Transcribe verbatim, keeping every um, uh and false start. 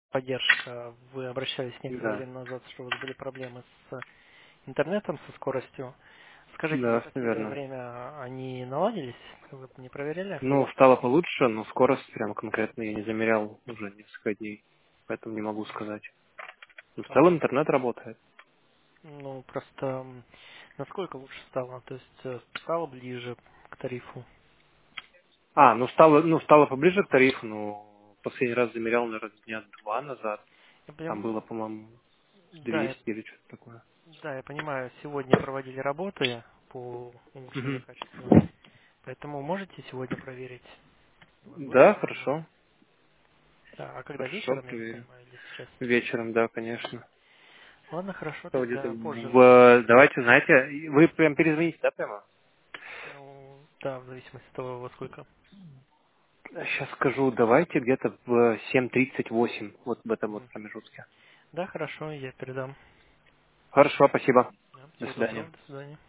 поддержка. Вы обращались некоторое Да. время назад, что у вас были проблемы с интернетом, со скоростью. Скажите, за Да, все последнее верно. время они наладились? Вы не проверяли? Ну, стало получше, но скорость прям конкретно я не замерял уже несколько дней. Поэтому не могу сказать. Но в А целом может, интернет работает. ну, просто м, насколько лучше стало? То есть э, стало ближе к тарифу? А, ну стало, ну стало поближе к тарифу, но последний раз замерял, наверное, дня два назад. Я Там прям- было, по-моему, да, я, двести или что-то такое. да, я понимаю, сегодня проводили работы по улучшению Мгм. качества. Поэтому можете сегодня проверить? Возможно Да, ли изменить? хорошо. Да, а когда Хорошо, вечером, я так проверю. понимаю, или сейчас? Вечером, да, конечно. Ладно, хорошо, Что где-то тогда позже. в... Давайте, знаете, вы прям перезвоните, да, прямо? Ну, да, в зависимости от того, во сколько. Сейчас скажу, давайте где-то в семь тридцать восемь, вот в этом вот Мгм. промежутке. Да, хорошо, я передам. Хорошо, спасибо. Да, До всего свидания. доброго, до свидания.